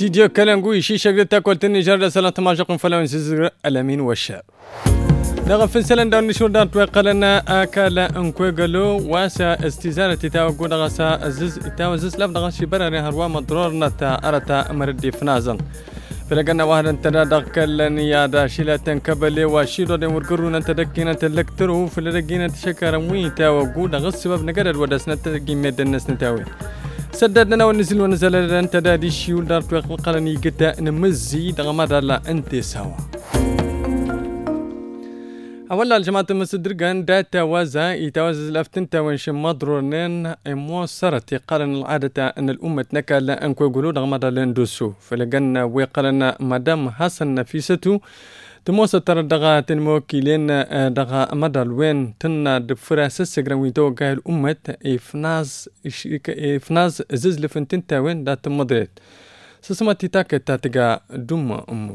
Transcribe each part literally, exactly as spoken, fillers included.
استديو كلانغو يشي شغل تاكل النيجر رسالة ماجقون فلاون سيزر الامين والشاب نغم في سلان دار نشور دار توقلنا اكالا انكوغلو واسا استزارة تاوغو دغسا زز تاوزز لف دغسي براري هروا مضرور نتا ارتا مردي فنازن فلقنا واحد انتنا دقل نيادا شيلة كبلي وشيلو دي ورقرون انت دكينا تلكترو فلقينا تشكر وين تاوغو دغس سبب نقدر ودسنا تلقي ميدن الناس نتاوي سددنا ونزل ونزل انت دادي شيول دار توقلني قتا نمزي دغمار لا انت سوا أولا الجماعة المصدرقان داتا وازا يتوازز الأفتنتا وانش مضرورين موصرت قالن العادة أن الأمة نكال أنكو يقولوا دغمار لندوسو فلقنا ويقالنا مدام حسن نفيستو تموسى ترى دغا تنموكيلين دغا مدال وين تنا دفرا سسقرا ويتو قايل الأمة إفناز إفناز زز لفنتنتا وين دات مدريت سسمتي تاكي تاتيغا دوم أمور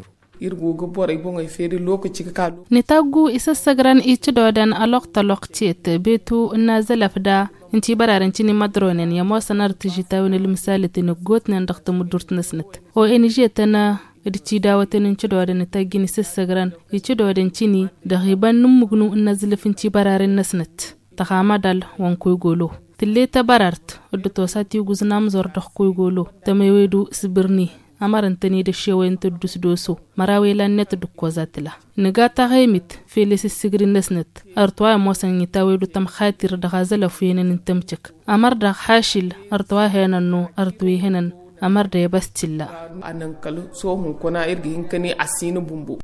نتاغو إسا سغران إيشدودان ألوغ تلوغ تيت بيتو نازل فدا انتي برارن تيني مدرونين يمو سنار تجيتاون المسالة نقوت نندخت مدورت نسنت و إنجيتنا ريتي داوتن انشدودان نتاغين إسا سغران إيشدودان تيني دغيبان نمغنو نازل فنتي برارن نسنت تخاما دال وانكو يقولو تليتا برارت ودتو ساتي وغزنام زور دخكو يقولو تميويدو سبرني amarantani da shewayen tuddus doso marawela net dukko zatila nigata haymit felis sigrin nesnet artwa mosan yitawe du tam khatir da gazala fuyenen tamchik amar da hashil artwa henanno artwi henan amar da yabastilla anan kalu so hun kona irgi hinkani asinu bumbu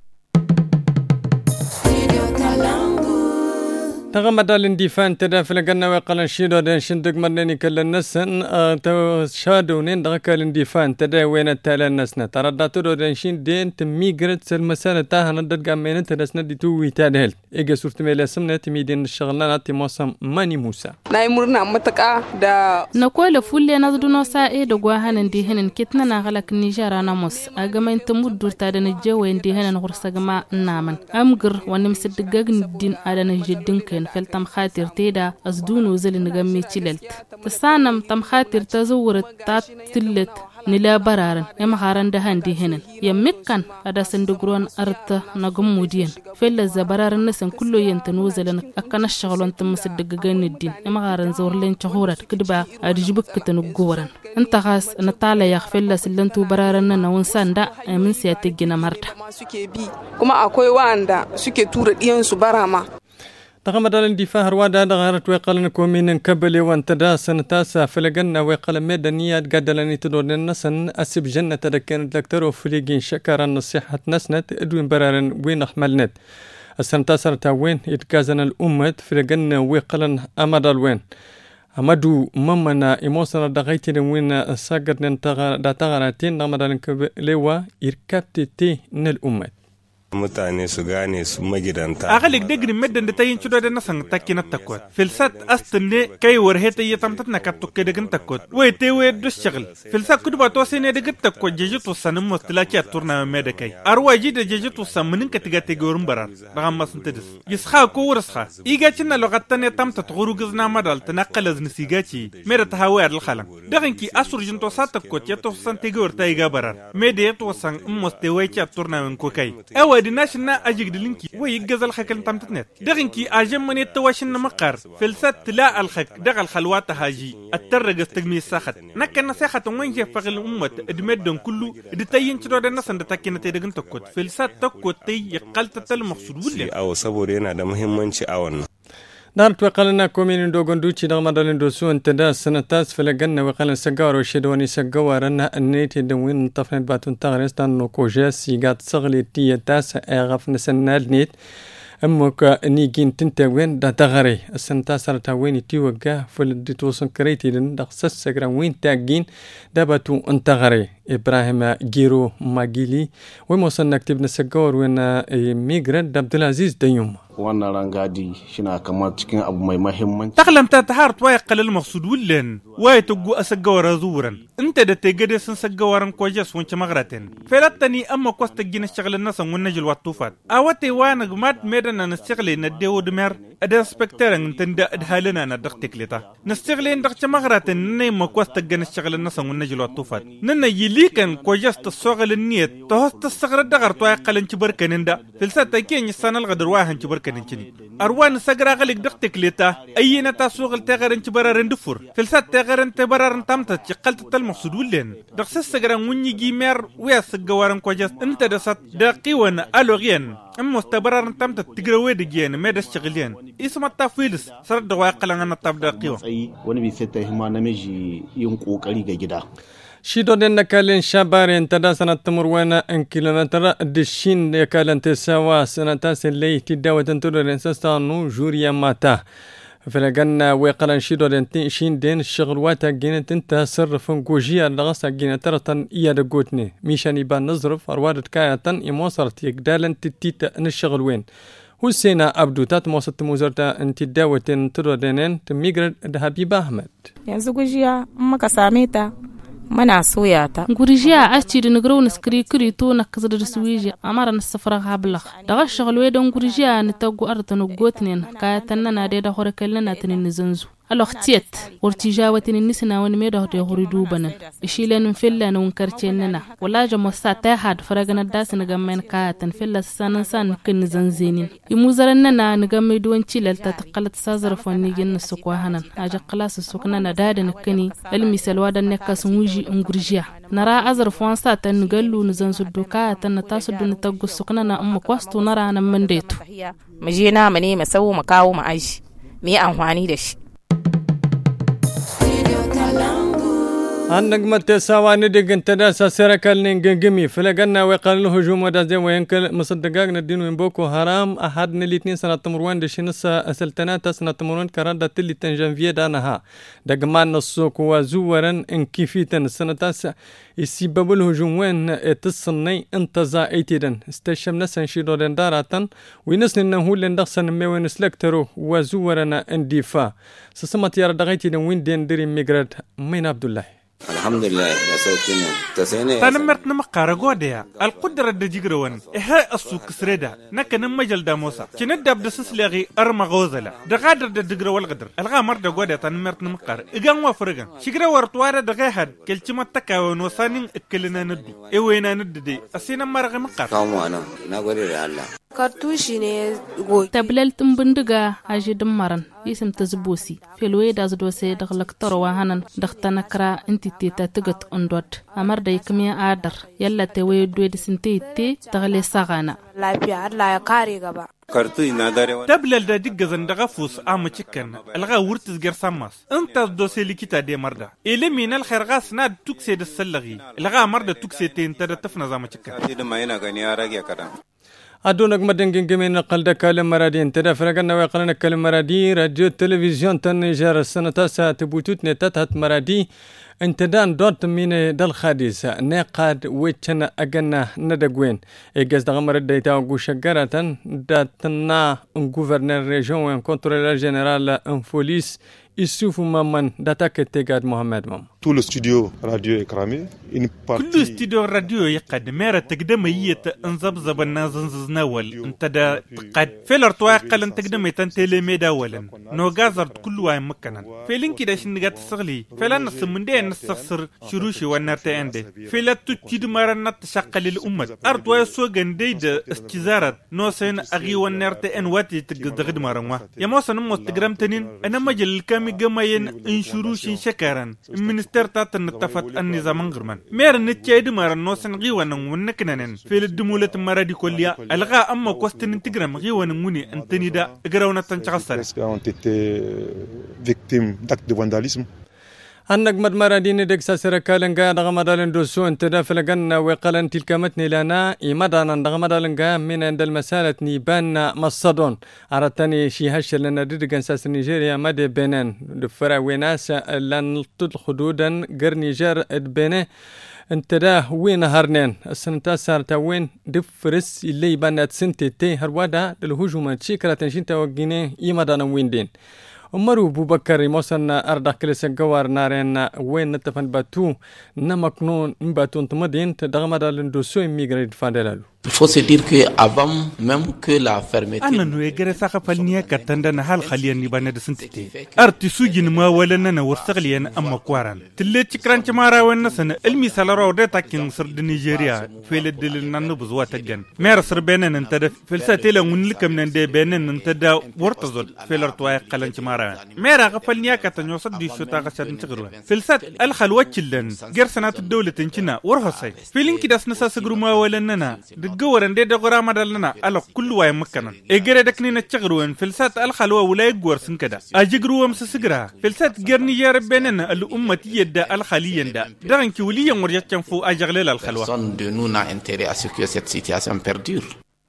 تغمد الاندفاع تدافع لقنا وقال شيدو دين شندق مرني كل النسن تو شادونين دغك الاندفاع تدا وين التالا النسن تردى تدو دين شين دين تميغرت المسألة تاها ندد قامين تدسنا دي توي تادهل ايجا سورت ميلا سمنا تميدين الشغلانة تموسم ماني موسى نايمرنا متقا دا نقول فولي نضدو ساعي دقواها ندي هنن كتنا نغلق نيجارا ناموس اقامين تمود دور تادن الجو ندي هنن غرساقما نامن امقر ونمسدقاق ندين آدن جدين كين فلتم خاطر تيدا أصدون وزل نغمي تللت تسانم تم خاطر تزورت تات تلت نلا برارن يم خارن دهان دي هنن يمكن هذا سندقرون أرت نغم مودين فلا زبرارن نسن كله ينتنوزل أكنا الشغلون تم صدقين الدين يم خارن زور لين شهورات كدبا أرجبك تنقورن انت خاص نطالع يخفل سلنتو برارن نونسان دا من سياتجنا مرتا كما أكوي واندا سكي تورد ينسو برama تغمد الاندفاع روادا دغارت ويقال كومين كبلي وانتدا سنتاسا فلقنا ويقال ميدانيات قدلني تدور النسن أسب جنة دكان دكتور وفليقين شكرا نصيحة نسنت ادوين برارن وين احملنت السنتاسا تاوين يتكازن الأمة فلقنا ويقال أمد الوين أمدو ممنا إموسنا دغيتين وين ساقر ننتغى داتغارتين نغمد الكبليوا إركبتي تي نالأمة mutane su gane su magidanta agalik degri meddan da tayin chudo da nasan takina takot filsat astunne kay warheta yatamtat nakatto kedegin takot wayte we do shagl filsat kudba to sene de gitta ko jejitu sanum mustilaki aturna mede kay arwaji de jejitu samnin katiga tegorum barar bagam masntedis yisxa ko wursxa igachina lugatan yatamtat gurugizna madal tanaqalaz nisigachi mede tahawar al khalam daginki asurjin to satakot yato santegor tayga barar mede to san mustiwaki aturna men ko kay awa ديناشنا أجيك دلينكي ويجز الخك التمتنت دغنكي أجمع من التواشن مقر فلسات تلا الخك دغ الخلوات هاجي الترج استجمي الساخت نكن نساخت وين جفق الأمة دمدن كله دتين ترى الناس عند تكين تيدغن تكوت فلسات تكوت تي يقلت تل مقصود ولا أو صبورين هذا مهم من شيء أون دارت وقالنا كومين دوغندوتشي دغمدالين دوسو انتدا سنتاس فلقنا وقالنا سجار وشدوني سجوارنا النيت دوين طفنت باتون تغريستان نوكوجاس يقات صغلي تي تاس اغف نسنا النيت امك نيجين تنتوين دا تغري السنتاس رتاوين تيوغا فلدتوسن كريتي دن دقسس سجرا وين تاجين دابتو انتغري ابراهيم جيرو ماجيلي وموصلنا كتبنا سجار وين ميغران عبد العزيز ديوم wannan rangadi shina kamar cikin abu mai muhimmanci taqlamta tahar toy qalal maqsud willan way tugu asagawara zuran inta da tegade sun sagawaran kojas wanci magraten felatani amma kosta gina shaglan nasan wannan jil watufat awate wana gmat medan na shagle na dewo dmer ada inspectoran tanda adhalana na daktiklita nastagle ndak magraten ne ma kosta gina shaglan nasan wannan jil watufat nanna اللي كان كوجست الصغل النيت تهست الصغر الدغر طوي قلن بركنندا فلسات تاكين السنه الغدر واهن بركننتني اروان سغرا غلق دقتك لتا اينا تاسوغل تغرن برارن دفور فلسات تغرن تبرارن تامتا قلت المقصود ولين دقس السغرا وني جيمر ويا سغوارن كوجست انت دسات دقيون الوغين ام مستبرارن تامتا تغروي دجين ميدس شغلين اسم التفيلس سرد واقلن انا تبدا قيو wani bi sai ta hima namiji yin kokari ga gida شيدو دين كالين شابارين تدا سنة تمرونا ان كيلومتر دشين يكالن تساوا سنة تاسلي تداوة تنتظر سستانو جوريا ماتا فلقنا ويقلن شيدو دين تنشين دين الشغل واتا جينة انت صرف نقوجيا لغسا جينة ترطن ايا دقوتني ميشان يبان نظرف اروادت كايتن يموصرت يقدالن تتيت نشغل وين حسينا عبدو تات موسط موزرتا انت داوة تردنين تميغرد حبيب احمد yanzu gujiya in muka same ta muna soya ta gurijiya acidi nigro niskri kri to nakzar suwiji amara nasfara hablakh daga shaglo don gurijiya ni tagu artanu gotnen ka tanna de da hore kallana tanin zanzu الوقتيت ورتجاوتني النسنا ونميده تهوري دوبنا إشيلن فيلا نونكرتشننا ولا جموسا تاحد فرقنا داس نجمعن كاتن فيلا سان سان كن زنزينين يموزرننا نجمع دوان تشيل تتقلت سازر فنيجن السكواهنا أجا قلاس السكننا نداد نكني المثال وادا نكاس موجي انغرجيا نرى أزر فوانسا تنقلو نزنزو الدوكا تنتاسد نتقو السكننا أم كواستو نرى أنا من ديتو مجينا مني مسوو مكاو معايش مي أنواني دش عندك متى سواني دقن تداسا سركل نجمي فلقنا وقال له هجوم ودازي وينكل مصدقاقنا الدين وين بوكو حرام أحد نلي اتنين سنة تمروان دشينسا أسلتناتا سنة تمروان كرادة تلي تنجنفية دانها دقمان نصوك وزورا انكيفيتا سنة تاسا يسيبب الهجوم وين اتصني انتزا ايتيدن استشم نسا نشيدو دين داراتن وينسن نهول لندخسن ميوين سلكترو وزورنا انديفا سسمت يارا دغيتيدن وين دين ديري ميقرد مين عبد الله الحمد لله يا سيدنا تسيني تنمرت نمقارا غوديا القدرة دجيغروان إها السوق سريدا نكن مجل داموسا كندب دسس لغي أرما غوزلا دغادر دجيغرو والغدر الغامر دغوديا تنمرت نمقار إغان وفرغان شيغرا ورتوارا دغيهاد كلچما تكاون وسانين اكلنا ندو ايوينا نددي اسينا مرغ مقار كامو انا نغوري الله kartushi ne goyi tablal tumbundiga aji dummaran ism tazbusi filwe das dose daglaktar wa hanan daktana kra entity ta tigat ondot amar da yakmiya adar yalla te we dwed sintete tagle sagana lafiya Allah ya kare gaba kartu ina dare tablal da digga zandaga fus am chicken alga wurtis ger samas anta dose likita de marda ele min al khargas na tukse de sallagi alga marda tukse te inta da tafna zama chicken ida mayina gani arage kada أدونك مدن جمين قل دكالم مرادين تدافرقنا ويقلنا كلم مرادي راديو تلفزيون تنجر السنة تاسع تبوتوت نتاتات مرادي انتدان دوت من دل خاديس نقاد ويتشن أجنا ندقوين إجاز دغمر الدايتا وقوشقارة داتنا غوفرنر ريجون وين كونترولر جنرال ان فوليس يسوفو مامن داتاك تيغاد محمد مام tout le studio radio est cramé une partie كل استوديو الراديو يقد ميرا تقدم يت انزبزب النازنز نول انت دا قد فيلر تواقل ان تقدم يتنتلي ميدا ولا نو غازر كل واي مكنا فيلين كده شنغات صغلي فلان نسمن دي نسخسر شروشي ونرتي اندي فيلا تجد مرنا تشقل الامه ارض واي سوغن دي د استزارت نو سين اغي ونرتي ان واتي تقدغد مرما يا موسن مستغرام تنين انا مجل كامي جماين ان شروشي شكرا ترتات نتفت النظام غرمان مير نتشايد مار نوسن غيوان ونكنن في الدمولة مرادي كليا الغا اما كوستن انتغرام غيوان موني انتني دا غراونا تنشغسر ont été victimes d'actes de vandalisme. أنك مد مرادين دكسا سركالن قا دغمدالن دوسو انت دافلقن وقالن تلك متني لنا إمدانا دغمدالن قا من عند المسالة نيبان مصدون عرطاني شي هشر لنا ديدقن ساس نيجيريا مدى بنان دفرا ويناسا لن تدخدودا قر نيجير ادبنه انت دا وين هرنين السنتا سارتا وين دفرس اللي بانات سنتي تي هروادا للهجومات شكرا تنشين توقيني إمدانا وين دين عمرو ابو بكر موسنا اردا كلس جوار نارين وين نتفن باتو نمكنون باتون تمدين تدغمدالن دوسو ميغريد فادلالو Il faut se dire que avant même que la fermeture أنا نوي جرس أخفلني كتندنا هال خلينا نبان دسنتي أرتي سوجين ما ولنا نورسغليان أما قوارن تلي تكران تمارا ونسن المثال راودة تكين سرد نيجيريا في الدل نانو بزوات الجن مير سربنا ننتد في الساتيلا ونلك من ندي بيننا ننتد ورتزول في الارتواء قلن تمارا مير أخفلني كتنيوصد دي شو تاغشاد نتغروا في السات الخلوة كلن جرسنات الدولة تنشنا ورهصي في لينك داس نساس ما ولنا جورن دي دغرا مدلنا على كل واي مكان اجري دكني نتشغرون فلسات الخلوه ولا يغورسن كدا اجغرو مسسغرا فلسات جرني يا ربنا الامه يدا الخليا دا دغنكي وليا وريتشن فو اجغلل الخلوه personne de nous n'a intérêt à ce que cette situation perdure.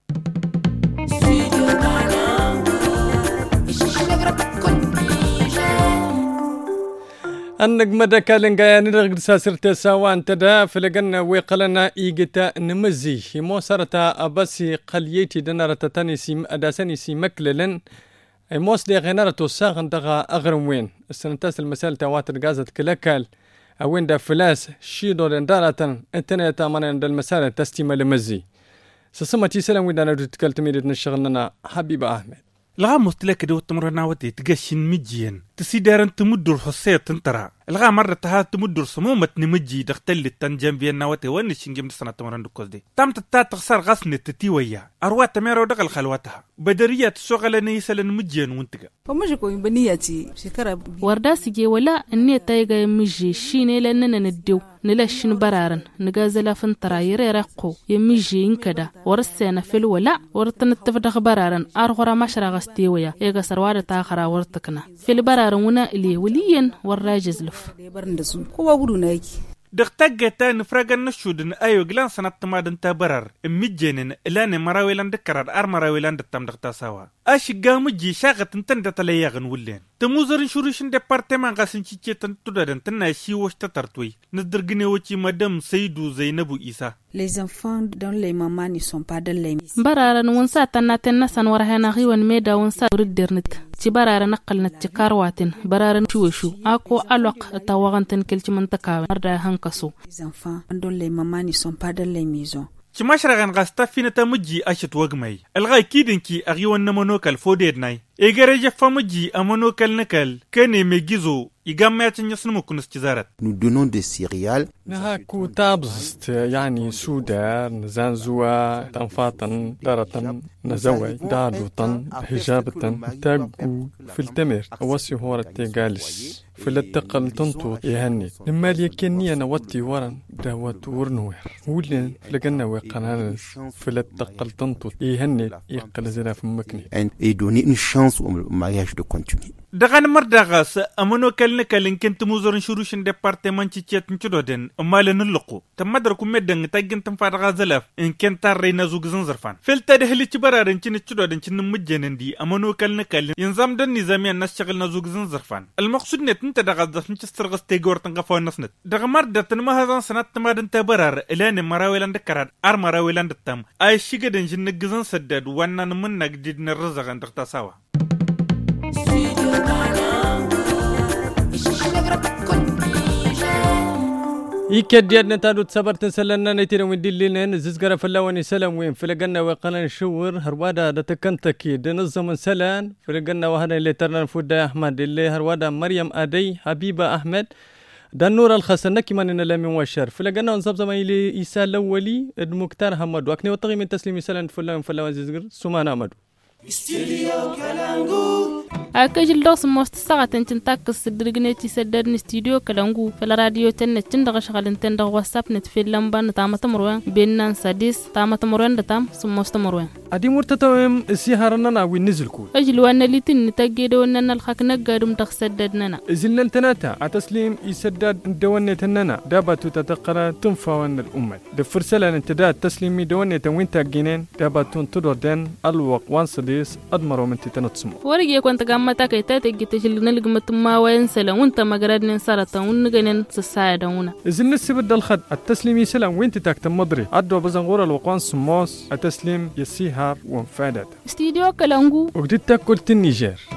أنك مدى كالنجا نرغد ساسرت سوان تدا فلقنا ويقلنا إيجتا نمزي مو سرتا أبسي قليتي دنارة تانيسي أداسانيسي مكللن موس دي غنارة ساغن دغا أغرم وين السنتاس المسائل تواتر غازت كلاكال أوين دا فلاس شيدو دندارة انتنا يتامانا دا المسائل تستيما لمزي سسمتي سلام ويدانا دو تكالتميدت نشغلنا حبيبة أحمد لغا مستلك دو تمرنا ودي تقشن مجيين تسيدارن تمدر حسية تنترى الغا مرة تها تمدر صمومة نمجي دختل التنجم بينا وتي ونشين جمد سنة تمرن دكوز دي تام تتا تغسر غسنة تتيويا أروات تميرا ودقل خلواتها بدرية تشغل نيسل مجيين وانتقا ومجيكو ينبنياتي شكرا وردا سيجي ولا اني تايغا يمجي شيني لأننا نديو نلاشن برارن نغازلا فنترى يريرقو يمجي انكدا ورسينا في الولا ورطن التفدخ برارن أرغرا مشرا غستيويا ايغا سروار تاخرا ورتكنا في البرارن ونا إلي وليين وراجز لف دختاجتا نفرغن نشودن ايو غلان سنات تمادن تبرر امجينن الان مراويلان دكرار ار مراويلان دتام دغتا سوا اش غامجي شاغت انتن دتلياغن ولين تموزرن شوريشن ديبارتمان غاسن تشيتن تودن تنا شي وشتا ترتوي ندرغني وچي مدام سيدو زينبو عيسى les enfants dont les mamans ne sont pas dans les bararan wonsa tanaten nasan warhana khiwan meda wonsa ridernit ci bararan naqalnat ci karwatin bararan chuwshu ako alaq tawaganten kelci mantaka arda hankaso les enfants dont les mamans ne sont pas dans les maisons ci mashragan gasta finata mujji ashit wagmay algay kidinki agiwan namonokal fodednay egereje famuji amonokal nakal kene megizo Nous donnons des céréales. نهاكو تابزت يعني سودان زانزوا تنفاطن دارتن نزوي دادوطن حجابتن تاقو في التمر وسي هو التقالس في التقل تنطو يهني لما ليكني انا وطي ورن داوات ورنوير ولين لقنا وقنانس في التقل تنطو يهني يقل زنا في مكني et donner une chance au mariage de continuer. دغان مردغاس امونو كلن كلن كنت موزرن شروشن ديبارتمان تشيت نتودن امال نلقو تمدركم مدن تاجن تنفارغا زلف ان كنت رينا زوج زنزرفان فلتا دهلي تبرارن تشن تشودن تشن مجنن دي امونو كلن كلن ينظم دن نظامي الناس شغلنا زوج زنزرفان المقصود نت انت دغاز نتسترغس تيغور تنقفو نسنت دغ مردت ما هذا سنه تمادن تبرار الان مراويلان دكرات ار مراويلان دتام اي شيغدن جن غزن سدد وانا من نجدد نرزغن دغتاساوا يكديد نتادو تصبرت سلنا نتيرو من دليلن ززغرا فلاوني سلام وين فلقنا وقنا نشور هروادا دتكنتكي دنظم سلان فلقنا وهذا اللي ترنا فودا احمد اللي هروادا مريم ادي حبيبه احمد دنور الخسن كمان لم يوشر فلقنا نصب زمايلي عيسى الاولي المختار حمد وكني وطغي من تسليم سلان فلان فلاون ززغر سمان احمد استديو كلامغو أكجل دوس موست ساعة تنتاك السدرجنتي سدرن استديو كلامغو في الراديو تنت تندغ شغل تندغ واتساب نتفيل لمبان تامة مروان بيننا سادس تامة مروان دتام سموست مروان أدي مرتتوهم السيهارنا وينزل كول أجل وانا لتن نتاجد وانا الحق نقدم تخسددنا زلنا تناتا عتسليم يسدد دوانة تننا دابتو تتقرا تنفاون الأمة دفرسلا انتداد تسليمي دوانة وين تاجينين دابتو تدردن الوق وانسديس أدمروا من تتنتصمو ورجع كنت قامتا كيتا تجتشل نلقمت ما وين سلام وانت ما قراد ننصرتا ونجنن سساعدا ونا إذن السبب الخد التسليم سلام وين تتاكت مدري عدوا بزنغور الوقوان سموس التسليم يسيهار وانفادت استديو كلامغو وقدت تاكل النيجر